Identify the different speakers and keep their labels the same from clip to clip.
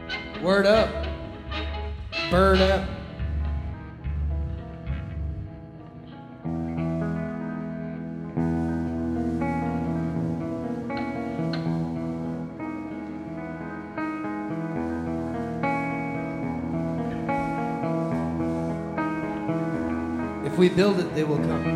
Speaker 1: Word up. Bird up. If we build it, they will come.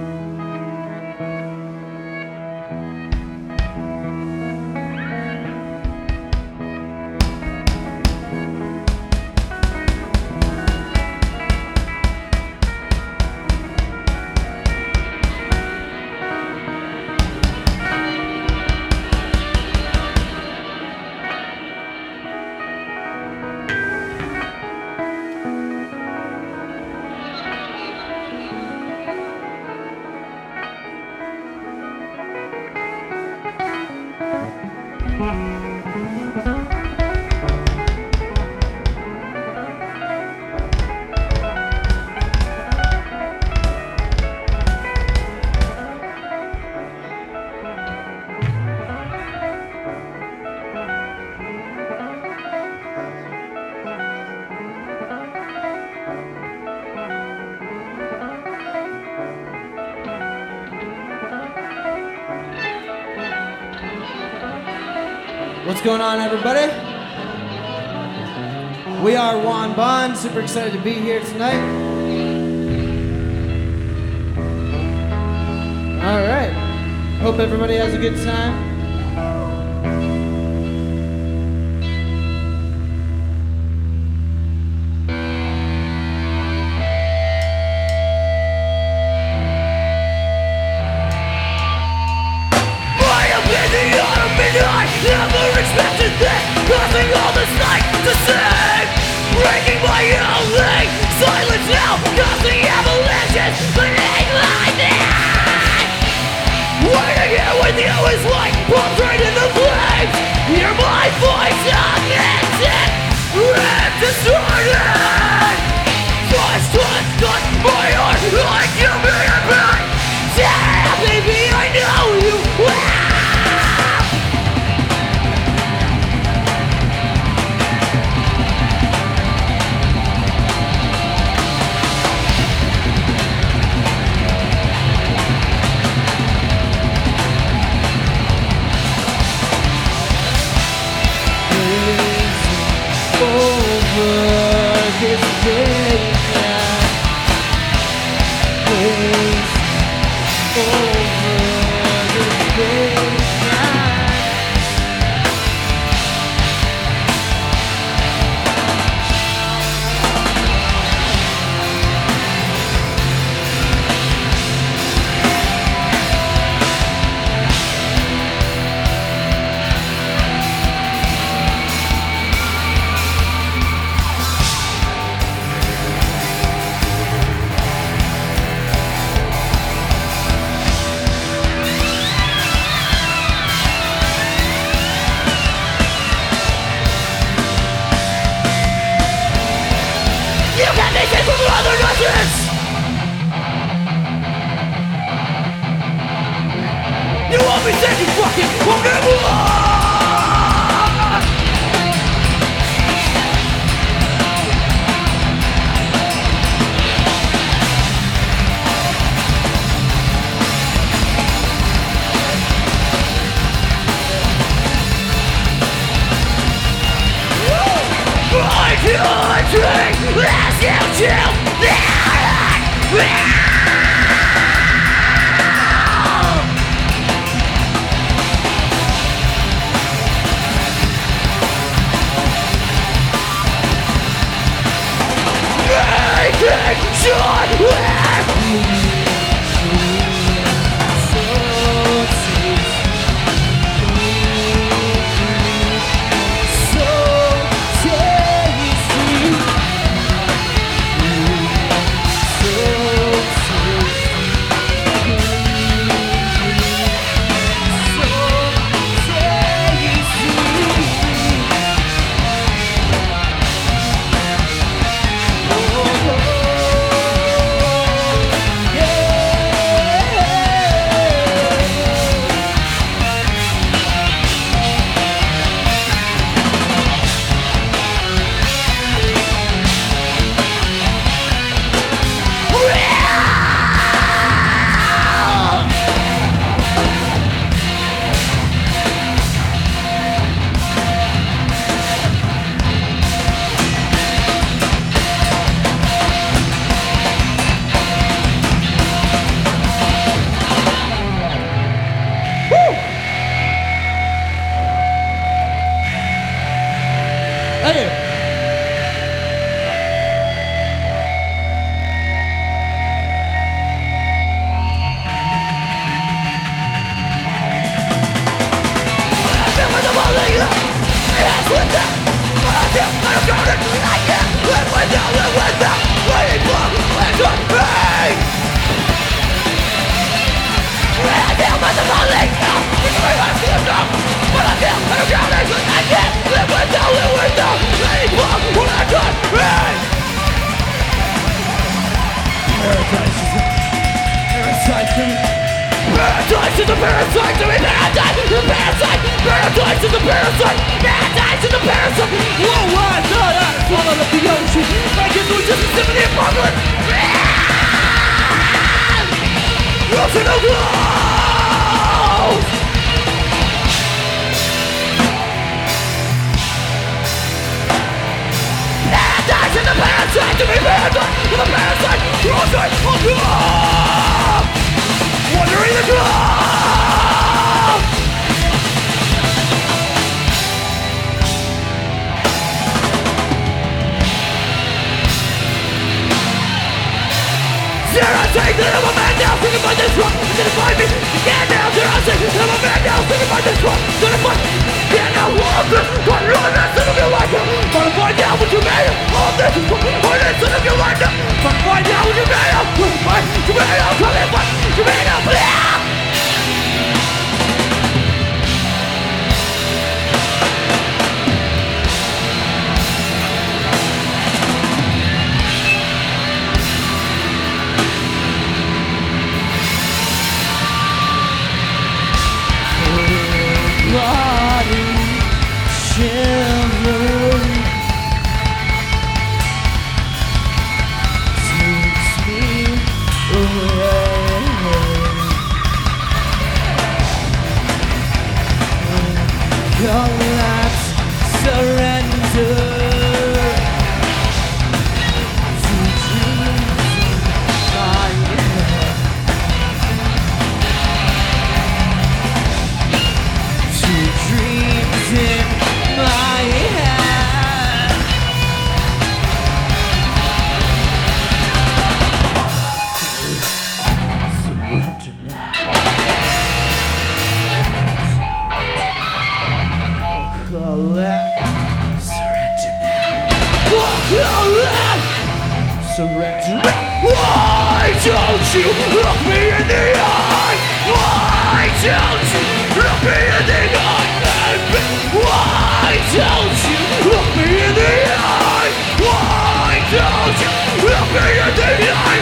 Speaker 1: What's going on, everybody? We are Juan Bond, super excited to be here tonight. All right, hope everybody has a good time.
Speaker 2: Never expected this, nothing all this night to sing. Breaking my own leg, silence now, cause the avalanches beneath my neck. Waiting here with you is like pumped right in the flames. Hear my voice unmented, and distorted. Touch my heart like you me a pain. Damn, baby, I know you well. You want me said you fucking won't ever. I can't drink as you do.
Speaker 1: Thank you.
Speaker 2: Paradise is a parasite to me, paradise is a parasite. Paradise is a parasite, paradise is a parasite. Whoa, I thought I swallowed up the ocean. I get through just a symphony of apocalypse. Ocean of clouds. Paradise is a parasite to me, paradise is a parasite. Ocean of clouds. Wandering the clouds. Dare I say that I'm a man now, thinking about this rock, gonna find me. Yeah, now dare I say that I'm a man now, thinking about this rock, gonna find me. Yeah, now walk this, what you're on that son of your life. Trying to find out what you made of. All this is what that son of your life. Trying to find out what you made of. What you made of, come in, what you made of. Collapse, surrender to dreams in my head, to dreams in my head. Surrender now. Surrender. Why don't you look me in the eye? Why don't you look me in the eye? Why don't you look me in the eye? Why don't you look me in the eye?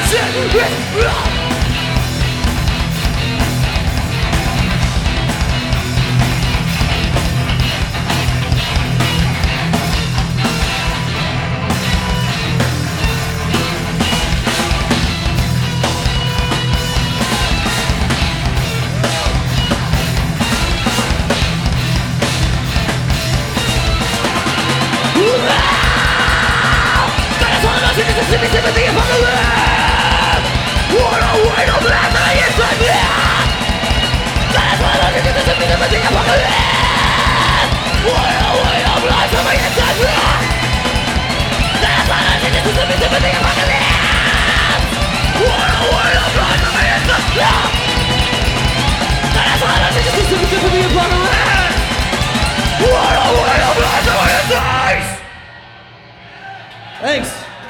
Speaker 2: Sympathy upon the land. What a weight of blasphemy inside me. That's why I look at the sympathy upon the land. What a weight of blasphemy inside me. That's why I look at the sympathy upon the land. What a weight of blasphemy inside me. That's why I look at the sympathy upon the land. What a weight of blasphemy inside.
Speaker 1: Thanks.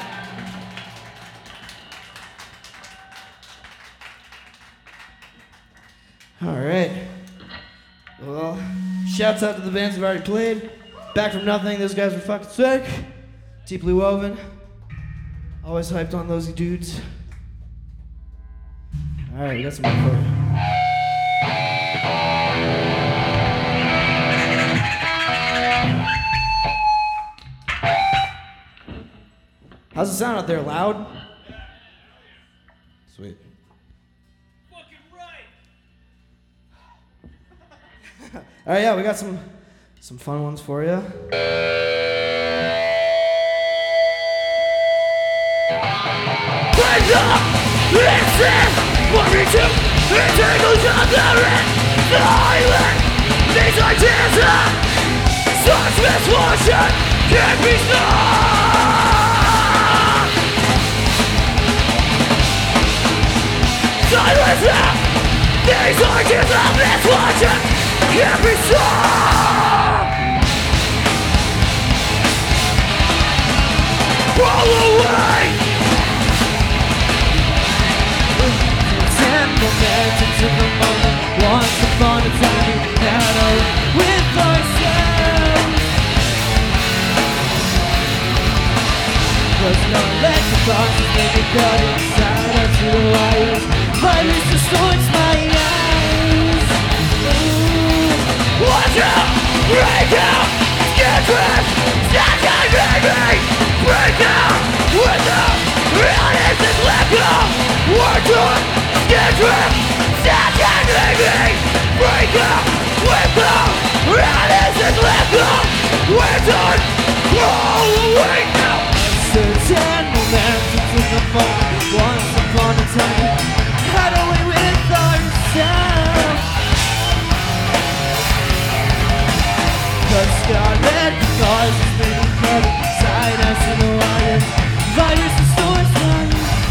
Speaker 1: Alright. Well, shouts out to the bands who've already played. Back from Nothing, those guys were fucking sick. Deeply Woven. Always hyped on those dudes. Alright, we got some more for you. How's it sound out there? Loud? Sweet. All right, yeah, we got some fun ones for you.
Speaker 2: Wake up! Listen! For me to entangle together in silence. These ideas are such misfortune. can't be stopped. Silence now. These are just a misfortune. Can't be stopped. Roll away.
Speaker 3: Send momentum to the moment. Once upon a time we had a with ourselves. Was not let the bosses make it cut inside us to the wires. Virus distorts my eyes.
Speaker 2: Watch out! Break out! Get dressed! Stop your baby! Break out! Without realness is let go! We're done! Get dressed! Stop your baby! Break out! Without realness is let go! We're done! Roll away now!
Speaker 3: Certain momentum to the moment. Once upon a time had a way with ourselves. The scarlet cause is being cut inside us in the wires. Virus distorts one.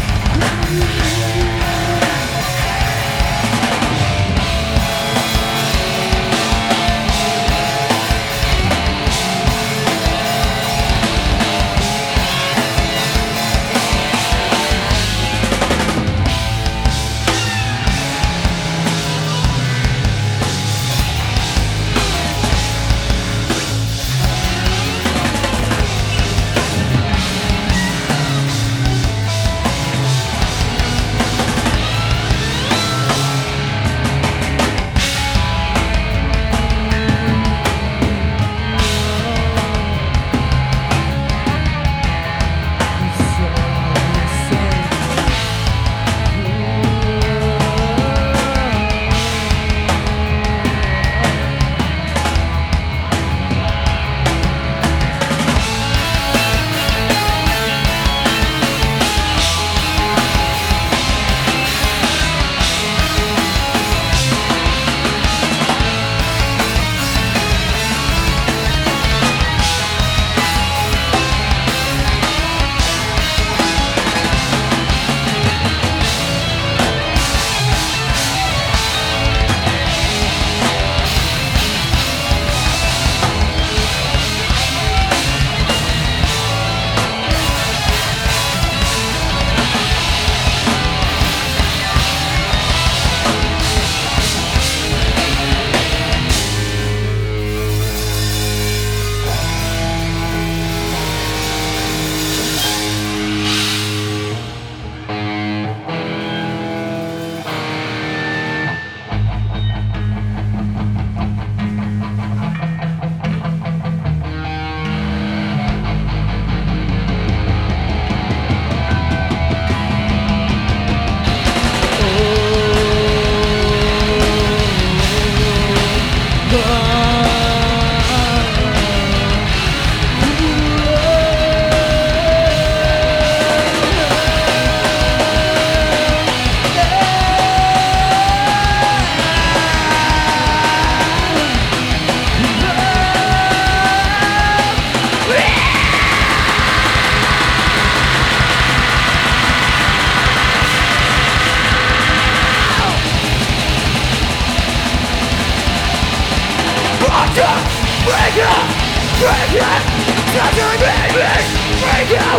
Speaker 2: Break out! Break out! Touch your baby! Break out!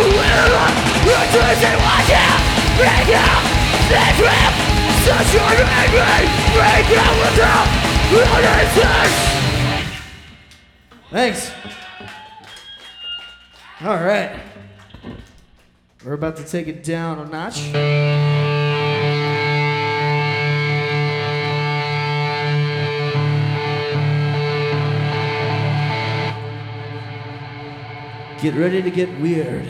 Speaker 2: Return and watch out! Break out! Stay trapped! Touch your baby! Break out without resistance!
Speaker 1: Thanks. All right. We're about to take it down a notch. Get ready to get weird.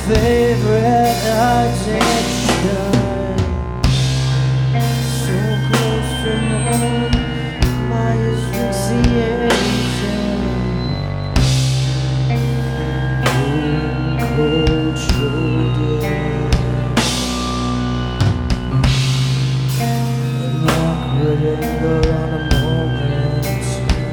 Speaker 3: favorite addiction. So close to home, my asphyxiation. Cold shoulders, an awkward anger on a moment.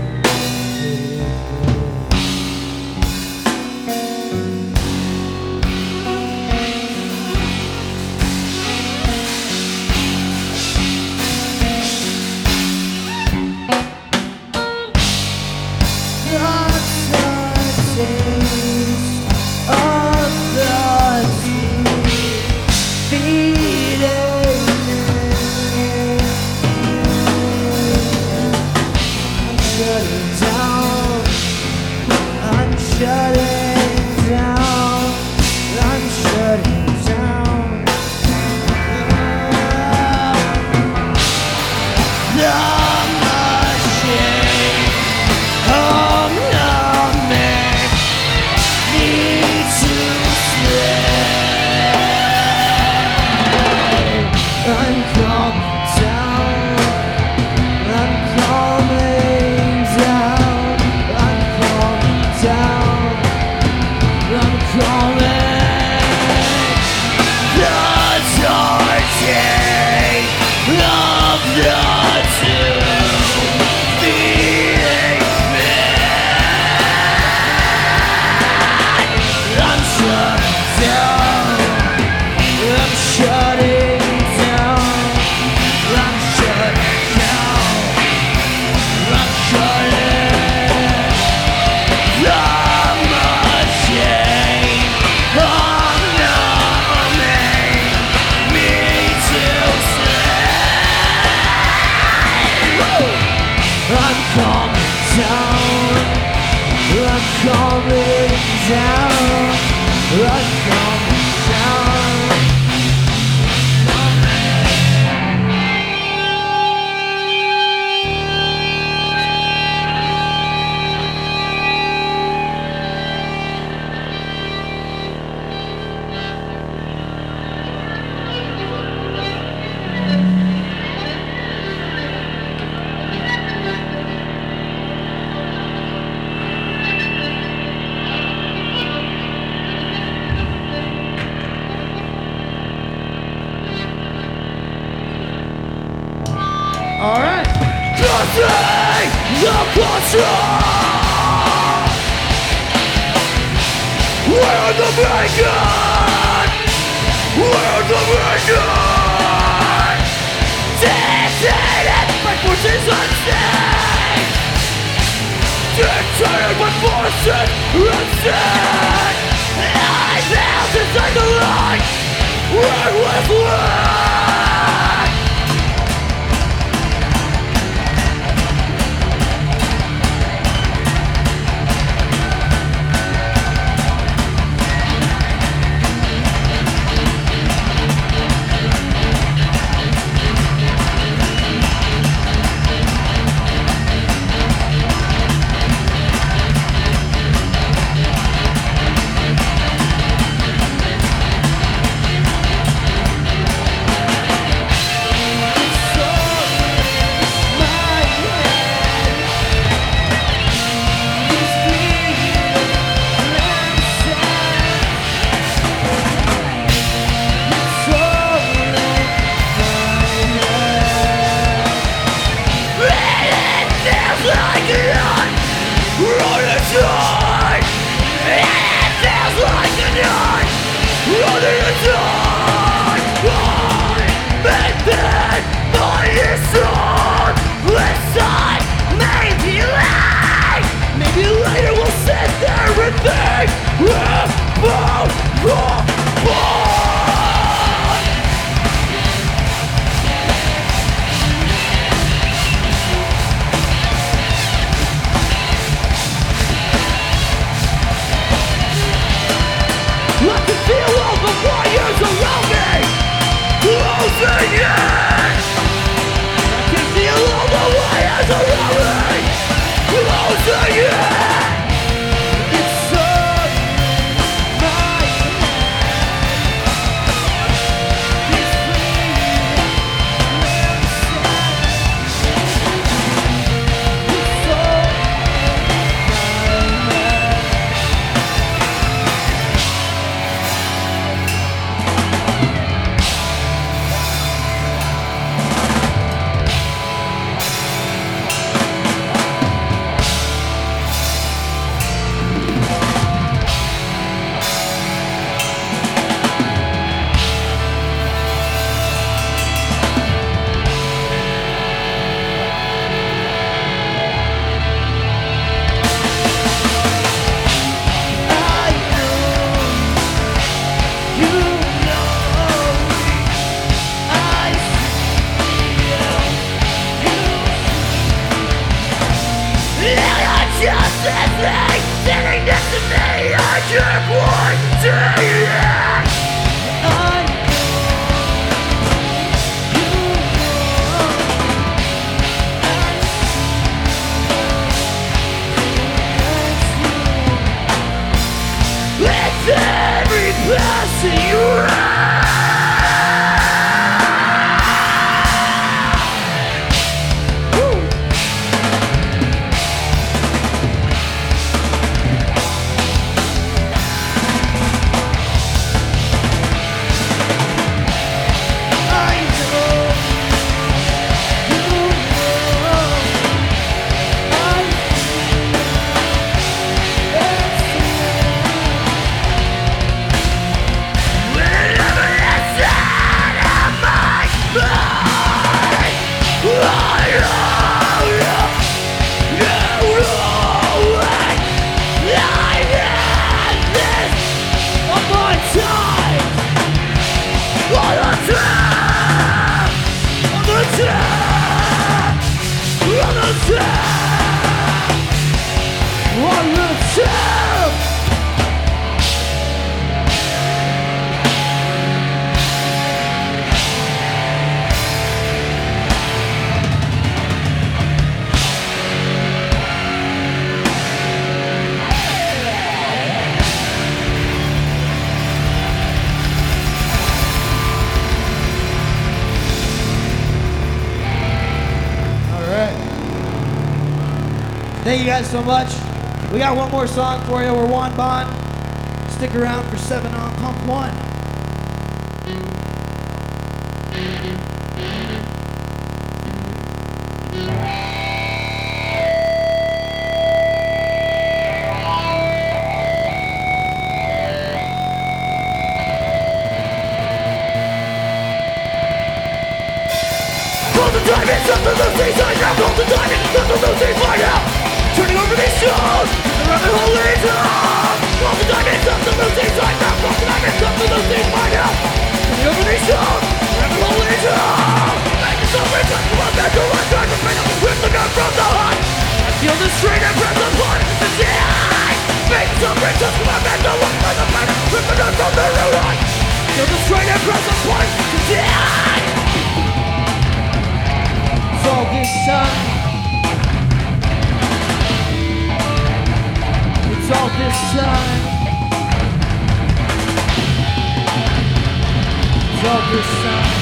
Speaker 1: All right.
Speaker 2: Losing the control. We're the beacon. We're the beacon. Dictated by forces unseen. Dictated by forces unseen. I felt inside the light. Where was light? Maybe later we'll sit there and think about I can feel all the warriors around me closing in. I can feel all the warriors around me closing in. It's so my thing sitting next to me, I can't quite see it. It's every passing round.
Speaker 1: Thank you guys so much. We got one more song for you. We're Juan Bond. Stick around for 7 on Pump 1.
Speaker 2: Something those things I grab all the time, something those things right now. Turning over these stones, the rabbit hole leads up. All the time, something those things I grab all the time, something those things right now. Turning over these stones, the rabbit hole leads up. Making some rich, come on back to life, trying to bring up with the gun from the hunt. I feel the strain and breath upon the sky. Making some rich, come on back to life, trying to bring up with the gun from the root. Feel the strain and breath upon the sky.
Speaker 3: It's all this time. It's all this time. It's all this time.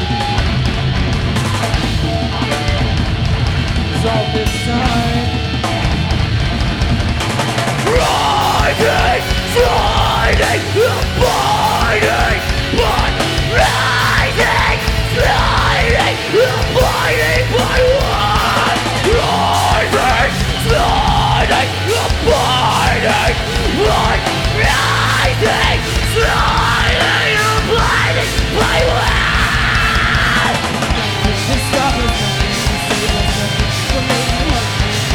Speaker 3: It's all this time.
Speaker 2: Riding, sliding, abiding, but rising, sliding, abiding, by one. Rising, sliding, abiding, but rising, sliding, abiding, by one.
Speaker 3: Just stop it. Save us nothing. We're making it.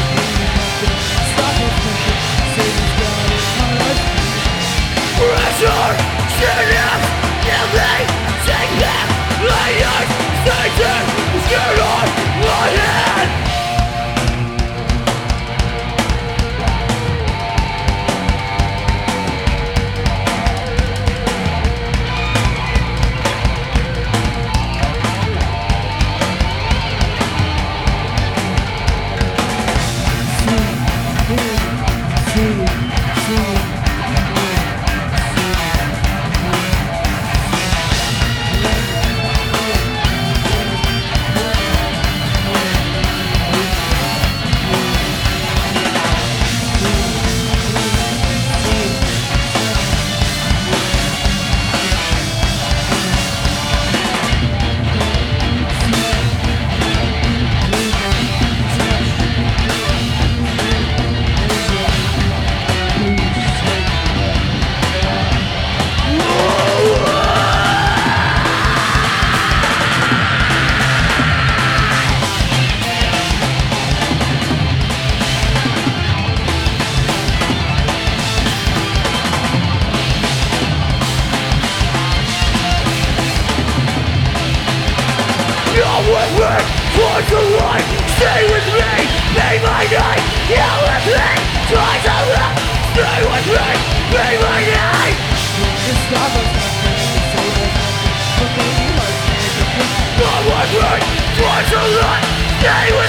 Speaker 3: Stop it. Save us nothing.
Speaker 2: Pressure, stand up, give me, take back, my eyes, Satan, scared on my head. Towards the light, stay with me, be my night, yell at me. twice a lot. Stay with me, be my name.
Speaker 3: Just stop us, save us, but baby, let's make it.
Speaker 2: Come with me, twice a lot. Stay with